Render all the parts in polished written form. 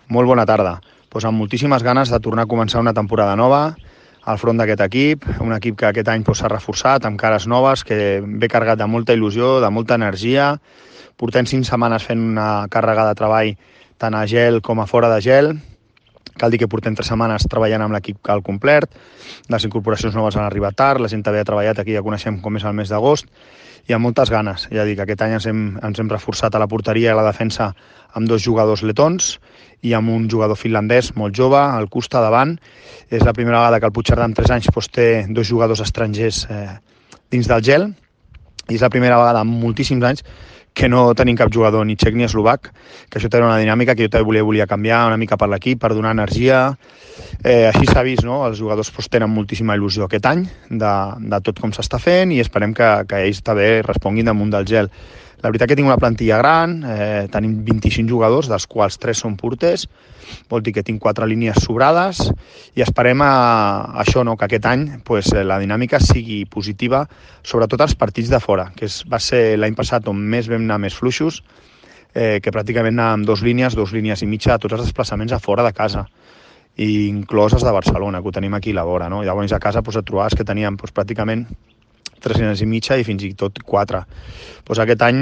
Molt bona tarda. Amb moltíssimes ganes de tornar a començar una temporada nova al front d'aquest equip, un equip que aquest any s'ha reforçat amb cares noves, que ve carregat de molta il·lusió, de molta energia. Portem 5 setmanes fent una càrrega de treball tant a gel com a fora de gel. Cal dir que portem 3 setmanes treballant amb l'equip al complet. Les incorporacions noves han arribat tard, la gent també ha treballat aquí, ja coneixem com és el mes d'agost, i amb moltes ganes. Ja dic, aquest any ens hem reforçat a la porteria i a la defensa amb 2 jugadors letons i amb un jugador finlandès molt jove, el Kusta davant. És la primera vegada que el Puigcerdà amb 3 anys té 2 jugadors estrangers dins del gel, i és la primera vegada en moltíssims anys que no tenim cap jugador ni txec ni eslovac, que això té una dinàmica que jo també volia canviar una mica per l'equip, per donar energia. Així s'ha vist, no? Els jugadors tenen moltíssima il·lusió aquest any de tot com s'està fent, i esperem que ells també responguin damunt del gel. La veritat que tinc una plantilla gran, tenim 25 jugadors, dels quals 3 són porters, vol dir que tinc 4 línies sobrades, i esperem això, no? Que aquest any la dinàmica sigui positiva, sobretot als partits de fora, que va ser l'any passat on més vam anar més fluixos, que pràcticament anàvem 2 línies i mitja a tots els desplaçaments a fora de casa, i incloses de Barcelona, que ho tenim aquí a la vora, no? Llavors a casa et trobaves que teníem pràcticament 3 línies i mitja i fins i tot 4. Aquest any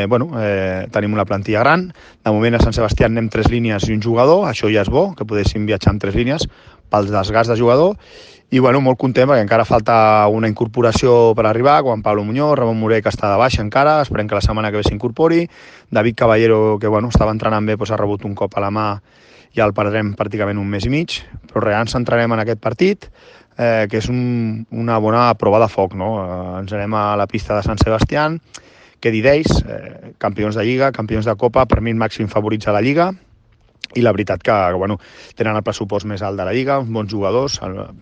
tenim una plantilla gran. De moment a Sant Sebastià anem 3 línies i un jugador, això ja és bo, que poguéssim viatjar amb 3 línies pel desgast de jugador, i molt content perquè encara falta una incorporació per arribar, com en Pablo Muñoz, Ramon Moré, que està de baixa encara, esperem que la setmana que ve s'incorpori, David Caballero, que estava entrenant bé, ha rebut un cop a la mà i el perdrem pràcticament un mes i mig, però res, ens centrarem en aquest partit, que és una bona prova de foc, no? Ens anem a la pista de Sant Sebastià, que d'ells, campions de Lliga, campions de Copa, per mi el màxim favorits a la Lliga, i la veritat que tenen el pressupost més alt de la Lliga, uns bons jugadors,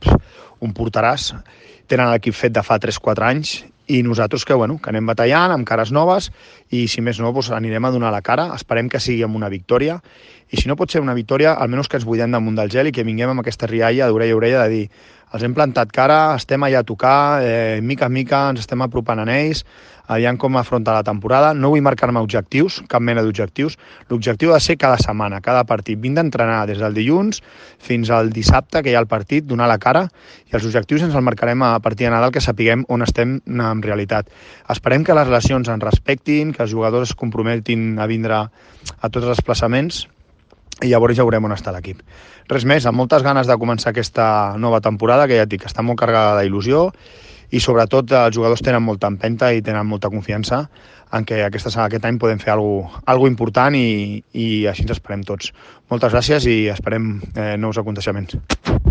un porteràs, tenen l'equip fet de fa 3-4 anys, i nosaltres que anem batallant amb cares noves, i si més no anirem a donar la cara. Esperem que sigui amb una victòria, i si no pot ser una victòria, almenys que ens buidem damunt del gel i que vinguem amb aquesta rialla d'orella a orella de dir: els hem plantat cara, estem allà a tocar, mica en mica ens estem apropant a ells, aviam com afronta la temporada. No vull marcar-me objectius, cap mena d'objectius. L'objectiu ha de ser cada setmana, cada partit. Vinc d'entrenar des del dilluns fins al dissabte, que hi ha el partit, donar la cara, i els objectius ens els marcarem a partir de Nadal, que sapiguem on estem en realitat. Esperem que les relacions ens respectin, que els jugadors es comprometin a vindre a tots els desplaçaments, i llavors ja veurem on està l'equip. Res més, amb moltes ganes de començar aquesta nova temporada, que ja et dic que està molt carregada d'il·lusió, i sobretot els jugadors tenen molta empenta i tenen molta confiança en que aquest any podem fer alguna important, i així ens esperem tots. Moltes gràcies i esperem nous aconteixements.